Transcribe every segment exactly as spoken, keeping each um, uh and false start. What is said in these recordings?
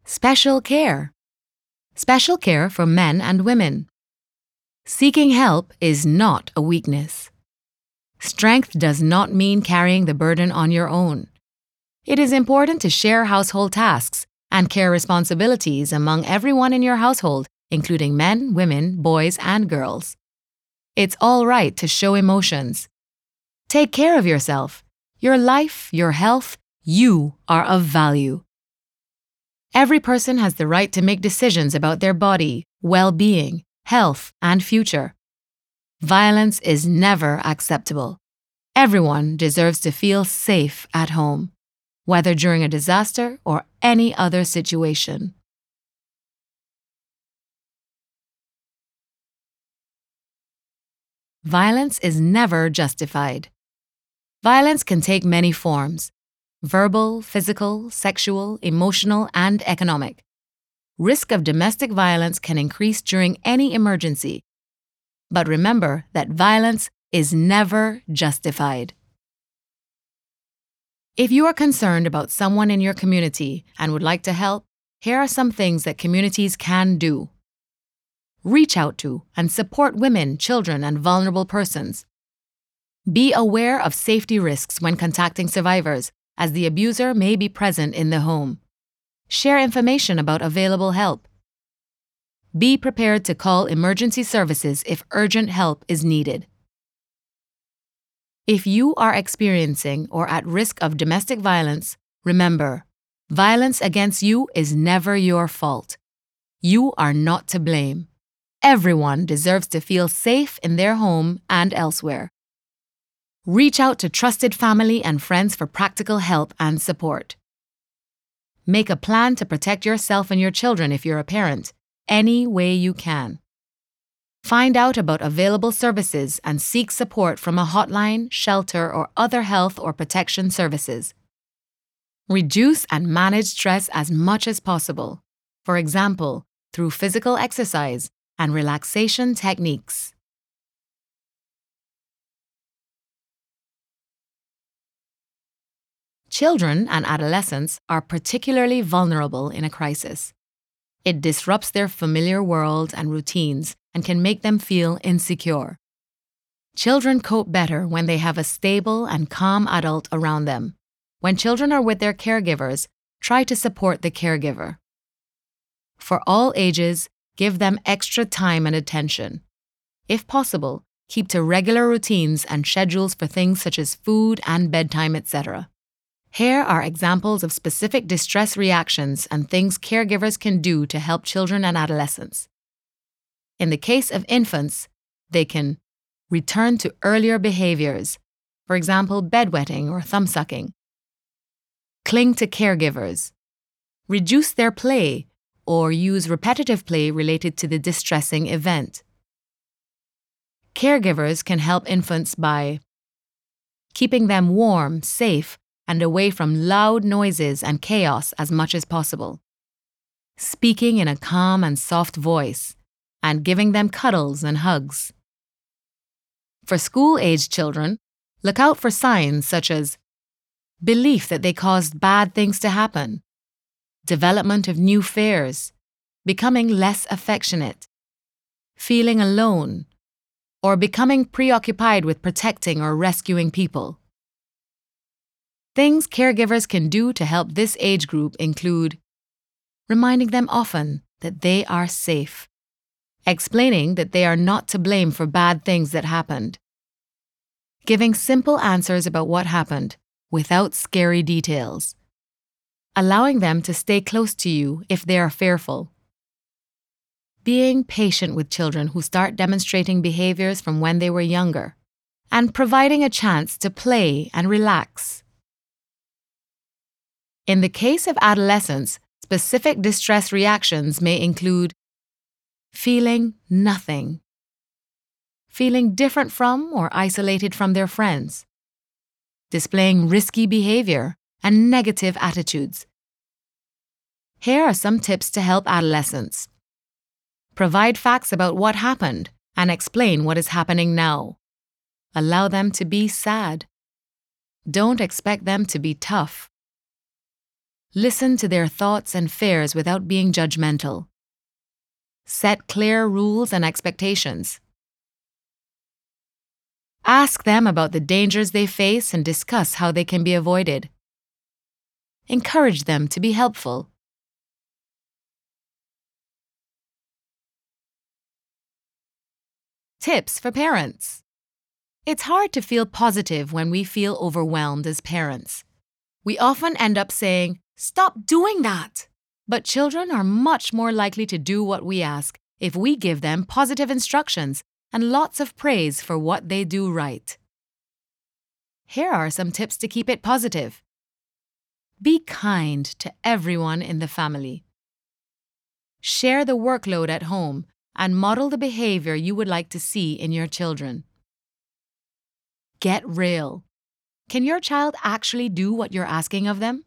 Special care. Special care for men and women. Seeking help is not a weakness. Strength does not mean carrying the burden on your own. It is important to share household tasks and care responsibilities among everyone in your household, including men, women, boys, and girls. It's all right to show emotions. Take care of yourself. Your life, your health, you are of value. Every person has the right to make decisions about their body, well-being, health, and future. Violence is never acceptable. Everyone deserves to feel safe at home, whether during a disaster or any other situation. Violence is never justified. Violence can take many forms: verbal, physical, sexual, emotional, and economic. Risk of domestic violence can increase during any emergency. But remember that violence is never justified. If you are concerned about someone in your community and would like to help, here are some things that communities can do. Reach out to and support women, children, and vulnerable persons. Be aware of safety risks when contacting survivors, as the abuser may be present in the home. Share information about available help. Be prepared to call emergency services if urgent help is needed. If you are experiencing or at risk of domestic violence, remember, violence against you is never your fault. You are not to blame. Everyone deserves to feel safe in their home and elsewhere. Reach out to trusted family and friends for practical help and support. Make a plan to protect yourself and your children if you're a parent, any way you can. Find out about available services and seek support from a hotline, shelter, or other health or protection services. Reduce and manage stress as much as possible, for example, through physical exercise and relaxation techniques. Children and adolescents are particularly vulnerable in a crisis. It disrupts their familiar world and routines and can make them feel insecure. Children cope better when they have a stable and calm adult around them. When children are with their caregivers, try to support the caregiver. For all ages, give them extra time and attention. If possible, keep to regular routines and schedules for things such as food and bedtime, et cetera. Here are examples of specific distress reactions and things caregivers can do to help children and adolescents. In the case of infants, they can return to earlier behaviors, for example, bedwetting or thumbsucking. Cling to caregivers. Reduce their play or use repetitive play related to the distressing event. Caregivers can help infants by keeping them warm, safe, and away from loud noises and chaos as much as possible. Speaking in a calm and soft voice, and giving them cuddles and hugs. For school-aged children, look out for signs such as belief that they caused bad things to happen, development of new fears, becoming less affectionate, feeling alone, or becoming preoccupied with protecting or rescuing people. Things caregivers can do to help this age group include reminding them often that they are safe, explaining that they are not to blame for bad things that happened, giving simple answers about what happened without scary details, allowing them to stay close to you if they are fearful, being patient with children who start demonstrating behaviors from when they were younger, and providing a chance to play and relax. In the case of adolescents, specific distress reactions may include feeling nothing, feeling different from or isolated from their friends, displaying risky behavior and negative attitudes. Here are some tips to help adolescents. Provide facts about what happened and explain what is happening now. Allow them to be sad. Don't expect them to be tough. Listen to their thoughts and fears without being judgmental. Set clear rules and expectations. Ask them about the dangers they face and discuss how they can be avoided. Encourage them to be helpful. Tips for parents. It's hard to feel positive when we feel overwhelmed as parents. We often end up saying, "Stop doing that!" But children are much more likely to do what we ask if we give them positive instructions and lots of praise for what they do right. Here are some tips to keep it positive. Be kind to everyone in the family. Share the workload at home and model the behavior you would like to see in your children. Get real. Can your child actually do what you're asking of them?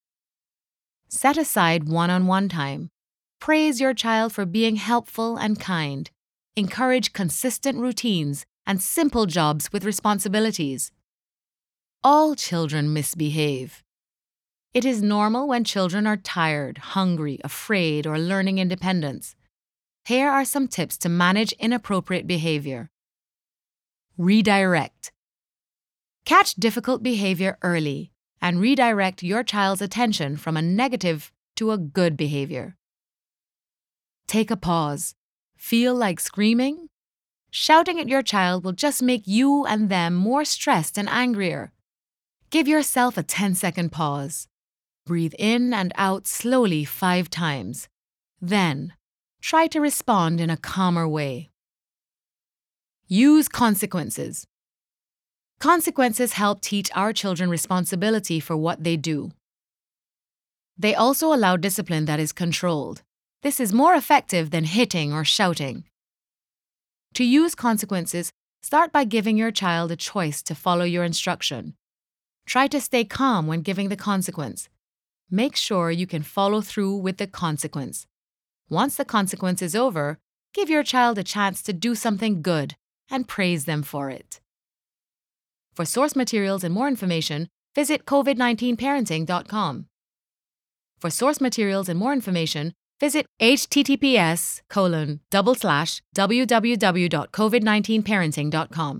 Set aside one-on-one time. Praise your child for being helpful and kind. Encourage consistent routines and simple jobs with responsibilities. All children misbehave. It is normal when children are tired, hungry, afraid, or learning independence. Here are some tips to manage inappropriate behavior. Redirect. Catch difficult behavior early and redirect your child's attention from a negative to a good behavior. Take a pause. Feel like screaming? Shouting at your child will just make you and them more stressed and angrier. Give yourself a ten-second pause. Breathe in and out slowly five times. Then, try to respond in a calmer way. Use consequences. Consequences help teach our children responsibility for what they do. They also allow discipline that is controlled. This is more effective than hitting or shouting. To use consequences, start by giving your child a choice to follow your instruction. Try to stay calm when giving the consequence. Make sure you can follow through with the consequence. Once the consequence is over, give your child a chance to do something good and praise them for it. For source materials and more information, visit covid nineteen parenting dot com. For source materials and more information, visit https colon double slash www dot covid nineteen parenting dot com.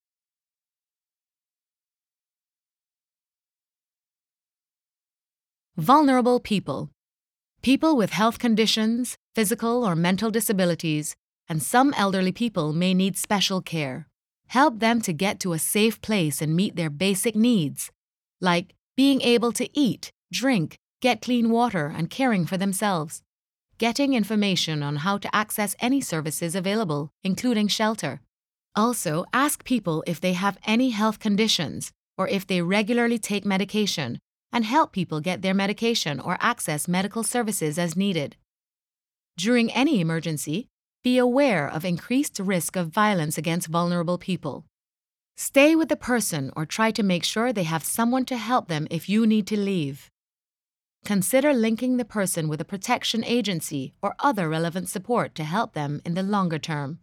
Vulnerable people. People with health conditions, physical or mental disabilities, and some elderly people may need special care. Help them to get to a safe place and meet their basic needs, like being able to eat, drink, get clean water, and caring for themselves. Getting information on how to access any services available, including shelter. Also, ask people if they have any health conditions or if they regularly take medication, and help people get their medication or access medical services as needed. During any emergency, be aware of increased risk of violence against vulnerable people. Stay with the person or try to make sure they have someone to help them if you need to leave. Consider linking the person with a protection agency or other relevant support to help them in the longer term.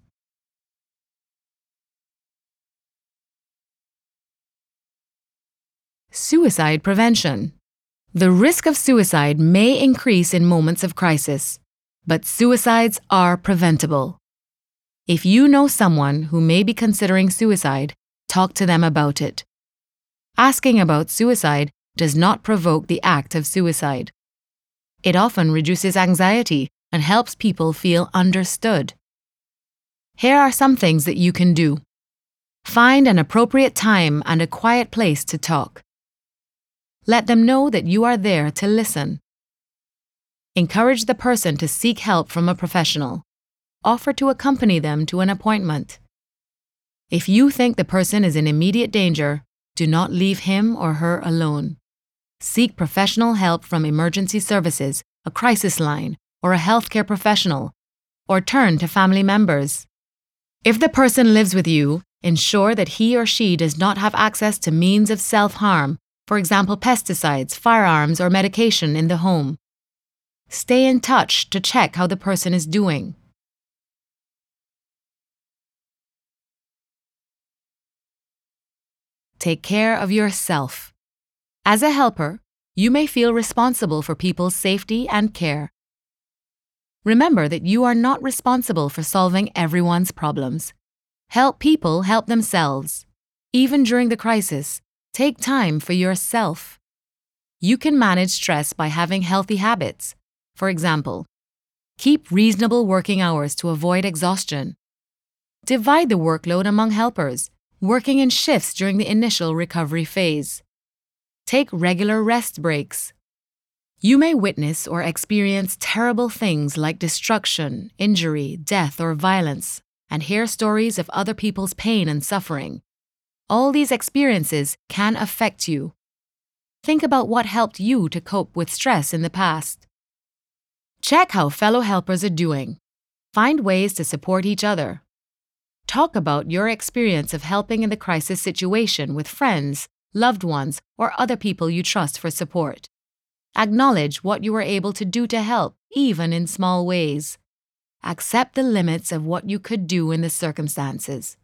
Suicide prevention. The risk of suicide may increase in moments of crisis, but suicides are preventable. If you know someone who may be considering suicide, talk to them about it. Asking about suicide does not provoke the act of suicide. It often reduces anxiety and helps people feel understood. Here are some things that you can do. Find an appropriate time and a quiet place to talk. Let them know that you are there to listen. Encourage the person to seek help from a professional. Offer to accompany them to an appointment. If you think the person is in immediate danger, do not leave him or her alone. Seek professional help from emergency services, a crisis line, or a healthcare professional, or turn to family members. If the person lives with you, ensure that he or she does not have access to means of self-harm, for example pesticides, firearms, or medication in the home. Stay in touch to check how the person is doing. Take care of yourself. As a helper, You may feel responsible for people's safety and care. Remember that you are not responsible for solving everyone's problems. Help people help themselves. Even during the crisis, take time for yourself. You can manage stress by having healthy habits. For example, keep reasonable working hours to avoid exhaustion. Divide the workload among helpers, working in shifts during the initial recovery phase. Take regular rest breaks. You may witness or experience terrible things like destruction, injury, death, or violence, and hear stories of other people's pain and suffering. All these experiences can affect you. Think about what helped you to cope with stress in the past. Check how fellow helpers are doing. Find ways to support each other. Talk about your experience of helping in the crisis situation with friends, loved ones, or other people you trust for support. Acknowledge what you were able to do to help, even in small ways. Accept the limits of what you could do in the circumstances.